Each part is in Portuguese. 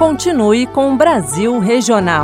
continue com o Brasil Regional.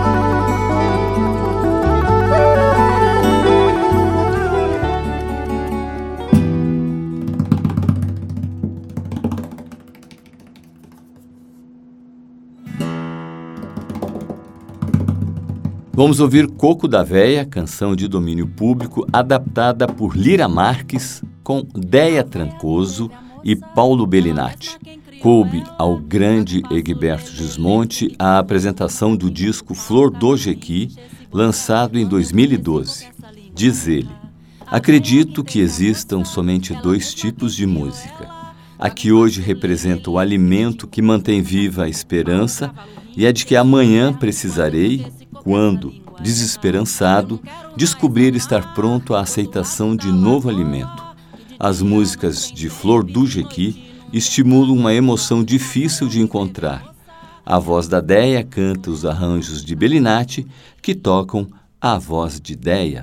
Vamos ouvir Coco da Véia, canção de domínio público, adaptada por Lira Marques, com Déia Trancoso e Paulo Bellinati. Coube ao grande Egberto Gismonti a apresentação do disco Flor do Jequi, lançado em 2012. Diz ele: acredito que existam somente 2 tipos de música. A que hoje representa o alimento que mantém viva a esperança e a de que amanhã precisarei, quando, desesperançado, descobrir estar pronto à aceitação de novo alimento. As músicas de Flor do Jequi estimulam uma emoção difícil de encontrar. A voz da Déia canta os arranjos de Bellinati, que tocam a voz de Déia.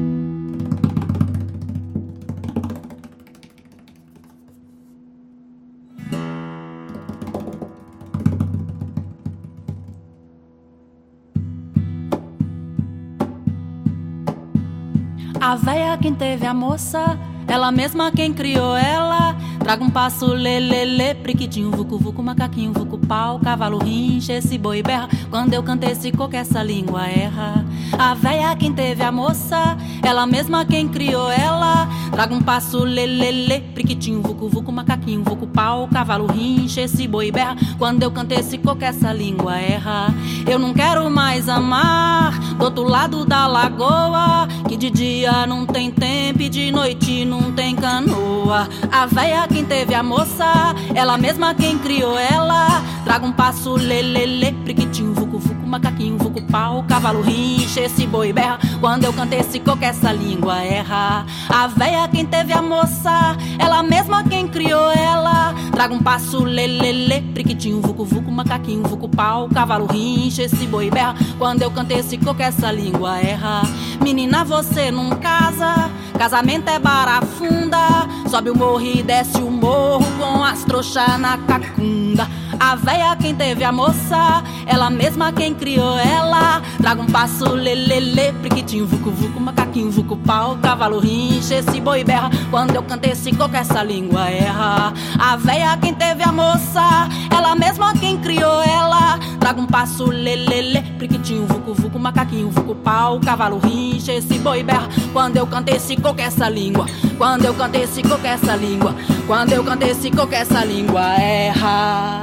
A véia quem teve a moça, ela mesma quem criou ela. Traga um passo, lelele, priquitinho, vucu, vucu, macaquinho, vucu, pau, cavalo rincha, esse boi berra. Quando eu canto esse coco, essa língua erra. A véia quem teve a moça, ela mesma quem criou ela. Traga um passo, lelele, priquitinho, vucu, vucu, macaquinho, vucu, pau, cavalo rincha, esse boi berra. Quando eu canto esse coco, essa língua erra. Eu não quero mais amar do outro lado da lagoa, que de dia não tem tempo e de noite não tem canoa. A véia quem teve a moça, ela mesma quem criou ela. Traga um passo, lelele, priquitinho, vucu, vucu, macaquinho, vucu, pau, cavalo rincha, esse boi berra. Quando eu canto esse coco, essa língua erra. A véia quem teve a moça, ela mesma quem criou ela. Traga um passo, lelele, priquitinho, vucu, vucu, macaquinho, vucu, pau, cavalo rincha, esse boi berra. Quando eu canto esse coco, essa língua erra. Menina, você não casa, casamento é barafunda. Sobe o morro e desce o morro com as trouxas na cacunda. A véia quem teve a moça, ela mesma quem criou ela. Traga um passo, lelele, priquitinho, vucu, vucu, macaquinho, vucu, pau, cavalo rincha, esse boi berra. Quando eu canto esse coco, essa língua erra. A véia quem teve a moça, ela mesma quem criou ela. Traga um passo, lelele, priquitinho, vucu, vucu, macaquinho, vucu, pau, cavalo rincha, esse boi berra. Quando eu canto esse coco, essa língua. Quando eu canto esse coco, essa língua. Quando eu canto esse coco, essa língua erra.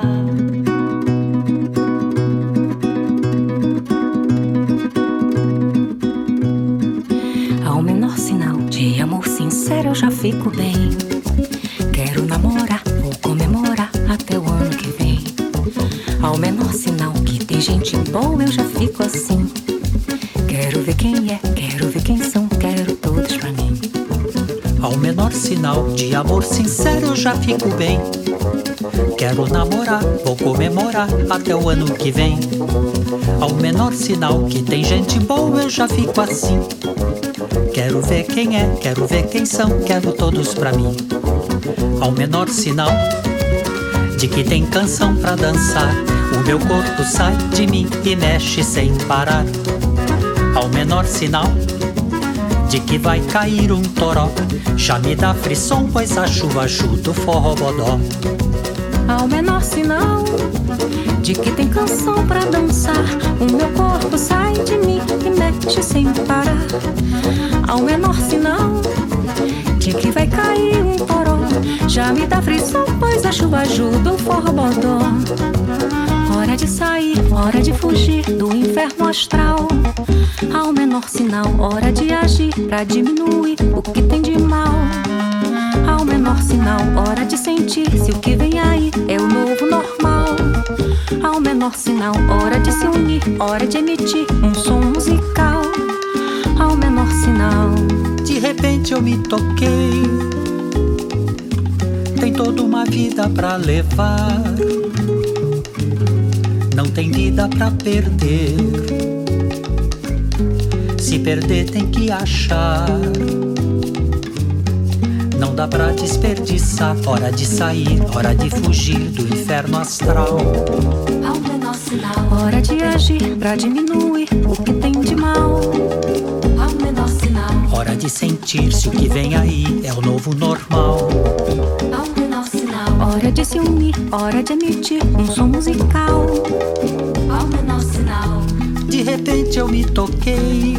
Ao menor sinal de amor sincero eu já fico bem. Quero namorar, vou comemorar até o ano que vem. Ao menor sinal que tem gente boa eu já fico assim. Quero ver quem é, quero ver quem são, quero todos pra mim. Ao menor sinal de amor sincero eu já fico bem. Quero namorar, vou comemorar até o ano que vem. Ao menor sinal que tem gente boa eu já fico assim. Quero ver quem é, quero ver quem são, quero todos pra mim. Ao menor sinal de que tem canção pra dançar, o meu corpo sai de mim e mexe sem parar. Ao menor sinal de que vai cair um toró, já me dá frisson, pois a chuva ajuda o forrobodó. Ao menor sinal de que tem canção pra dançar, o meu corpo sai de mim e mexe sem parar. Ao menor sinal de que vai cair um toró, já me dá frisson, pois a chuva ajuda o forrobodó. Hora de sair, hora de fugir do inferno astral. Ao menor sinal, hora de agir pra diminuir o que tem de mal. Ao menor sinal, hora de sentir se o que vem aí é o novo normal. Ao menor sinal, hora de se unir, hora de emitir um som musical. Ao menor sinal, de repente eu me toquei, tem toda uma vida pra levar, não tem vida pra perder. Se perder tem que achar, não dá pra desperdiçar. Hora de sair, hora de fugir do inferno astral. ao menor menor sinal. Hora de agir pra diminuir o que tem de mal. Ao menor sinal. Hora de sentir se o que vem aí é o novo normal. Ao menor sinal. Hora de se unir, hora de emitir um som musical. Ao menor sinal. De repente eu me toquei.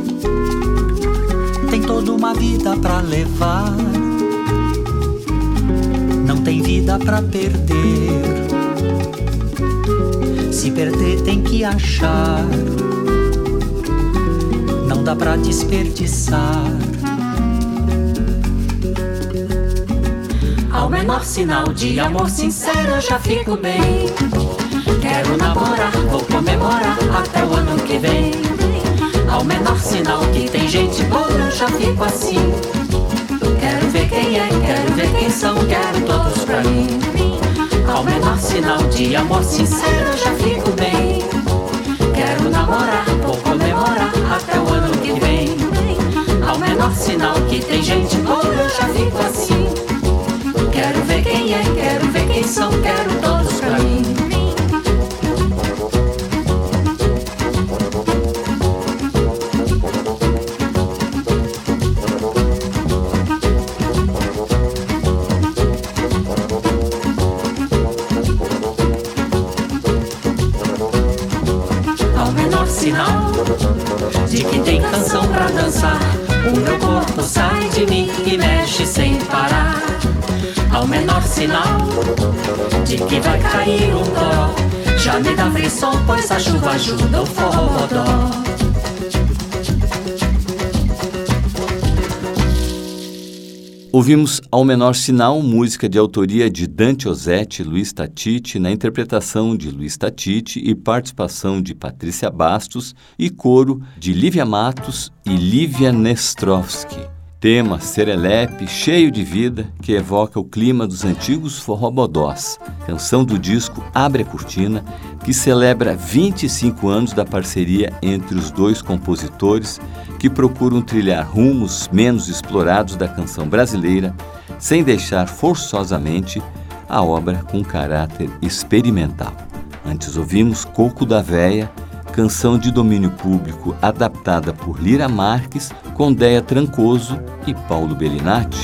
Tem toda uma vida pra levar. Não tem vida pra perder. Se perder tem que achar. Não dá pra desperdiçar. Ao menor sinal de amor sincero eu já fico bem. Quero namorar, vou comemorar até o ano que vem. Ao menor sinal que tem gente boa eu já fico assim. Quero ver quem é, quero ver quem são, quero todos pra mim. Ao menor sinal de amor sincero eu já fico bem. Quero namorar, vou comemorar até o ano que vem. Ao menor sinal que tem gente boa eu já fico assim. Quero ver quem é, quero ver quem são, quero todos pra mim. Sinal de que tem canção pra dançar. O meu corpo sai de mim e mexe sem parar. Ao menor sinal de que vai cair um dó. Já me dá frisson, pois a chuva ajuda o forró-bodó. Ouvimos Ao Menor Sinal, música de autoria de Dante Ozzetti e Luiz Tatiti, na interpretação de Luiz Tatiti e participação de Patrícia Bastos e coro de Lívia Matos e Lívia Nestrovski. Tema serelepe, cheio de vida, que evoca o clima dos antigos forró-bodós. Canção do disco Abre a Cortina, que celebra 25 anos da parceria entre os dois compositores que procuram trilhar rumos menos explorados da canção brasileira, sem deixar forçosamente a obra com caráter experimental. Antes ouvimos Coco da Véia, canção de domínio público adaptada por Lira Marques, com Déia Trancoso e Paulo Bellinati.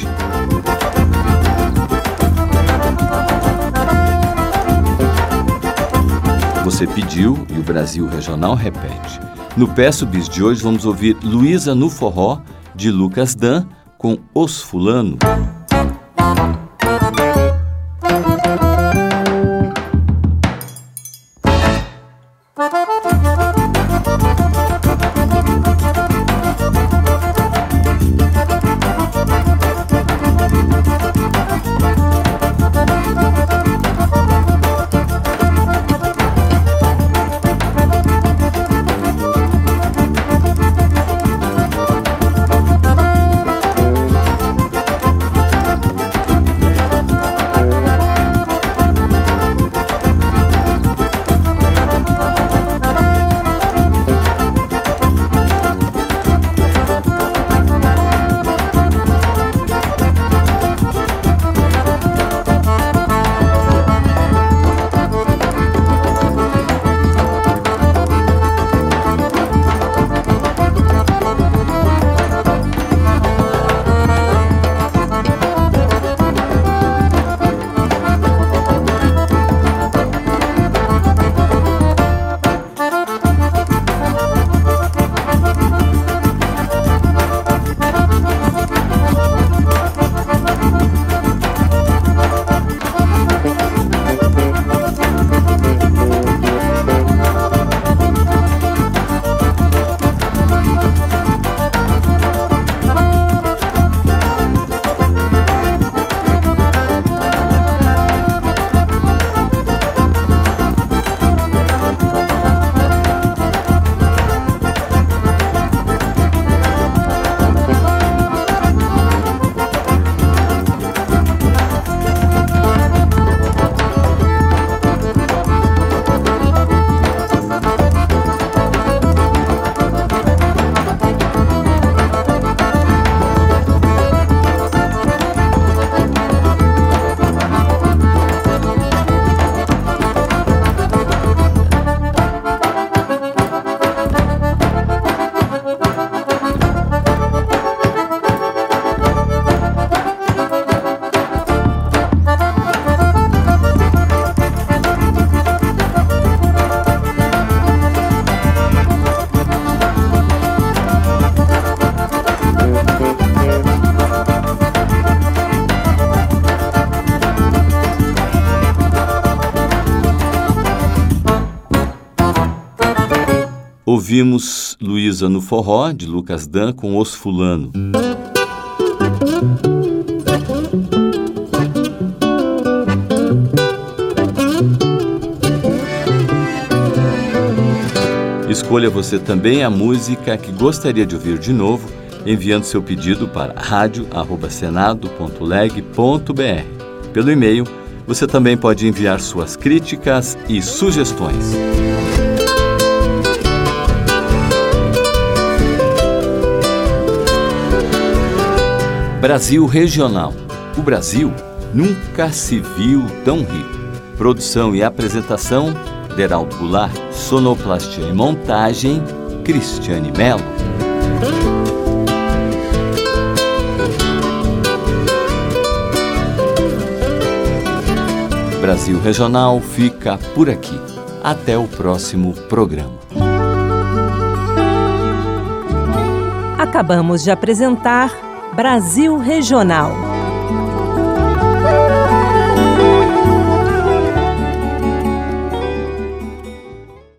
Você pediu e o Brasil Regional repete. No Peço Bis de hoje vamos ouvir Luísa no Forró, de Lucas Dan, com Os Fulano. Ouvimos Luísa no Forró, de Lucas Dan, com Os Fulano. Escolha você também a música que gostaria de ouvir de novo, enviando seu pedido para radio@senado.leg.br. Pelo e-mail, você também pode enviar suas críticas e sugestões. Brasil Regional. O Brasil nunca se viu tão rico. Produção e apresentação, Deraldo Goulart. Sonoplastia e montagem, Cristiane Mello. Brasil Regional fica por aqui. Até o próximo programa. Acabamos de apresentar Brasil Regional.